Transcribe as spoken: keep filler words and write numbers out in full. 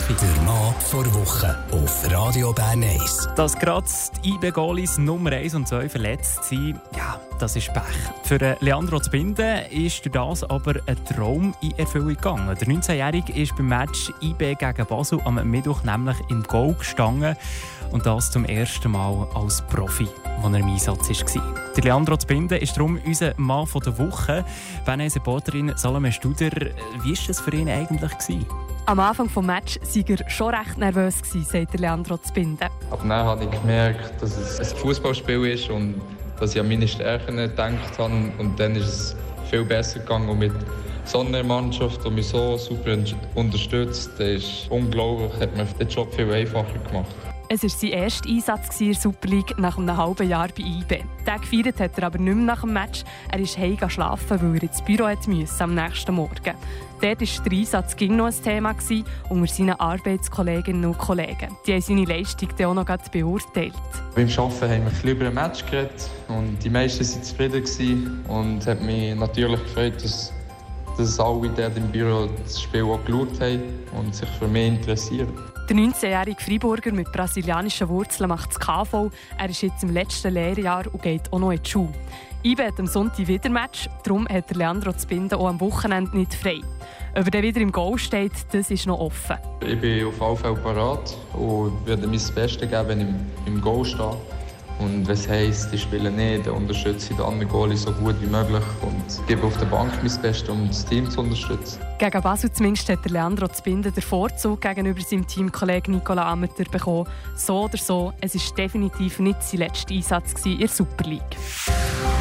Profi. Der Mann vor Woche auf Radio Bern eins. Dass gerade die I B-Goalies Nummer eins und zwei verletzt sind, ja, das ist Pech. Für Leandro Zbinden ist durch das aber ein Traum in Erfüllung gegangen. Der neunzehnjährige ist beim Match I B gegen Basel am Mittwoch nämlich im Goal gestanden. Und das zum ersten Mal als Profi, als er im Einsatz war. Der Leandro Zbinden ist darum unser Mann von der Woche. Wenn eine Reporterin Salome Studer, wie war das für ihn eigentlich? Am Anfang des Matches war er schon recht nervös, sagt Leandro Zbinden. Aber dann habe ich gemerkt, dass es ein Fußballspiel ist und dass ich an meine Stärken gedacht habe. Und dann ist es viel besser gegangen. Und mit so einer Mannschaft, die mich so super unterstützt, das ist unglaublich, hat mir den Job viel einfacher gemacht. Es war sein erster Einsatz in der Super League nach einem halben Jahr bei I B. Den gefeiert hat er aber nicht mehr nach dem Match. Er ist heim schlafen, weil er ins Büro musste am nächsten Morgen. Dort war der Einsatz ging noch ein Thema unter seinen Arbeitskolleginnen und Kollegen. Die haben seine Leistung dann auch noch beurteilt. Beim Arbeiten haben wir ein bisschen über ein Match geredet und die meisten waren zufrieden. Und es hat mich natürlich gefreut, dass, dass alle dort im Büro das Spiel auch geschaut haben und sich für mich interessieren. Der neunzehnjährige Freiburger mit brasilianischen Wurzeln macht das K V. Er ist jetzt im letzten Lehrjahr und geht auch noch in die Schule. I B hat am Sonntag wieder Match, darum hat Leandro Zbinden auch am Wochenende nicht frei. Ob er dann wieder im Goal steht, das ist noch offen. Ich bin auf alle Fälle parat und werde mein Bestes geben, wenn ich im Goal stehe. Und was heisst, ich spiele nicht, dann unterstütze ich den anderen Goalie so gut wie möglich und gebe auf der Bank mein Bestes, um das Team zu unterstützen. Gegen Basel zumindest hat der Leandro Zbinden den Vorzug gegenüber seinem Teamkollegen Nicolas Amter bekommen. So oder so, es war definitiv nicht sein letzter Einsatz in der Super League.